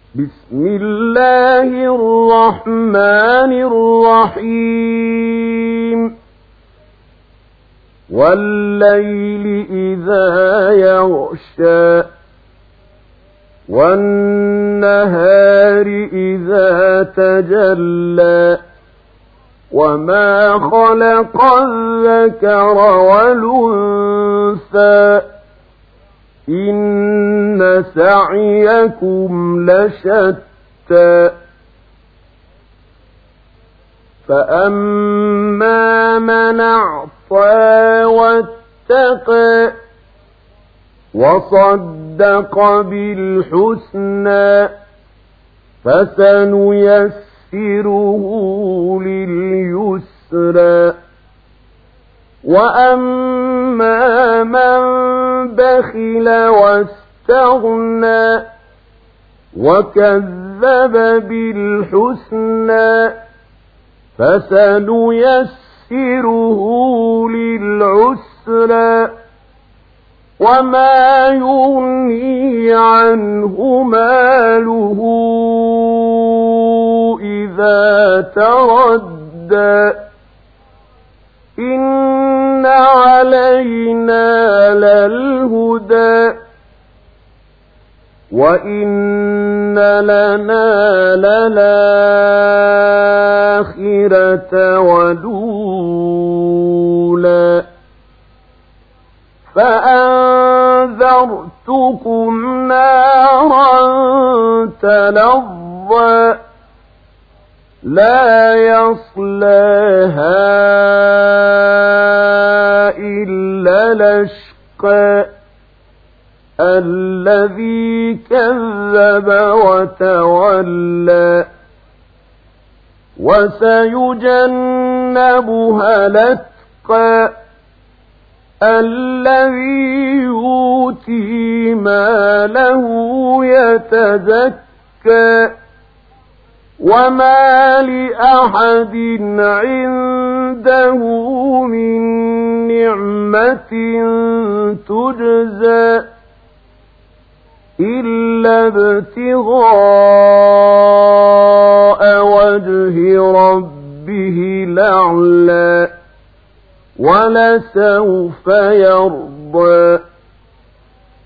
بسم الله الرحمن الرحيم والليل إذا يغشى والنهار إذا تجلى وما خلق الذكر والأنثى إن سعيكم لشتى فأما من أعطى واتقى وصدق بالحسنى فسنيسره لليسرى وأما من بخل واستغنى وكذب بالحسنى فسنيسره للعسرى وما يغني عنه ماله إذا تردى إن علينا للهدى وإن لنا للآخرة والأولى فأنذرتكم نارا تلظى لا يصلاها إلا الأشقى الذي كذب وتولى وسيجنبها الأتقى الذي يؤتي ماله يتزكى وما لأحد عنده من نعمة تجزى إلا ابتغاء وجه ربه الأعلى ولسوف يرضى